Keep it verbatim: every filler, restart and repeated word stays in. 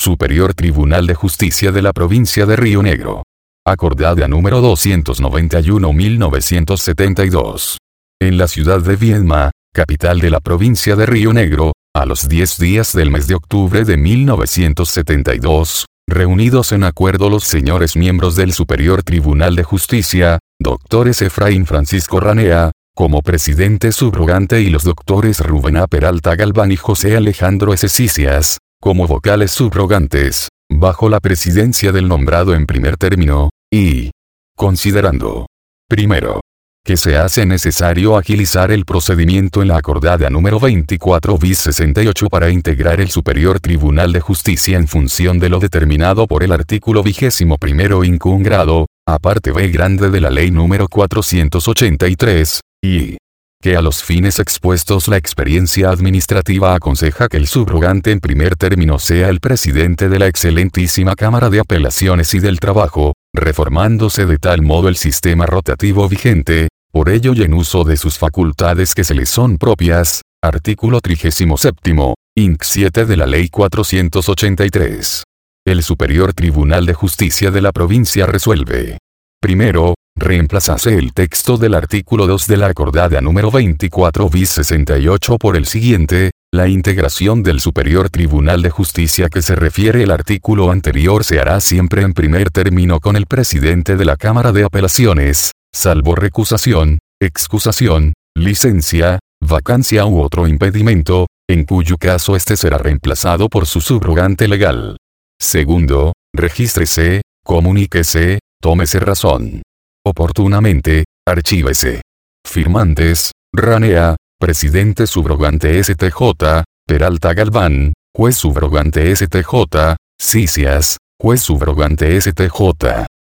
Superior Tribunal de Justicia de la Provincia de Río Negro. Acordada número doscientos noventa y uno mil novecientos setenta y dos. En la ciudad de Viedma, capital de la provincia de Río Negro, a los diez días del mes de octubre de mil novecientos setenta y dos, reunidos en acuerdo los señores miembros del Superior Tribunal de Justicia, doctores Efraín Francisco Ranea, como presidente subrogante y los doctores Rubén A. Peralta Galván y José Alejandro S. Cicias, como vocales subrogantes, bajo la presidencia del nombrado en primer término, y considerando, primero, que se hace necesario agilizar el procedimiento en la acordada número veinticuatro bis sesenta y ocho para integrar el Superior Tribunal de Justicia en función de lo determinado por el artículo vigésimo primero incun grado, aparte B grande de la ley número cuatrocientos ochenta y tres, y que a los fines expuestos la experiencia administrativa aconseja que el subrogante en primer término sea el presidente de la excelentísima Cámara de Apelaciones y del Trabajo, reformándose de tal modo el sistema rotativo vigente, por ello y en uso de sus facultades que se le son propias, artículo trigésimo séptimo, inc siete de la ley cuatrocientos ochenta y tres. El Superior Tribunal de Justicia de la provincia resuelve. Primero, reemplazase el texto del artículo dos de la acordada número veinticuatro bis sesenta y ocho por el siguiente: la integración del Superior Tribunal de Justicia que se refiere el artículo anterior se hará siempre en primer término con el presidente de la Cámara de Apelaciones, salvo recusación, excusación, licencia, vacancia u otro impedimento, en cuyo caso éste será reemplazado por su subrogante legal. Segundo, regístrese, comuníquese, tómese razón oportunamente, archívese. Firmantes: Ranea, presidente subrogante S T J, Peralta Galván, juez subrogante S T J, Cicias, juez subrogante S T J.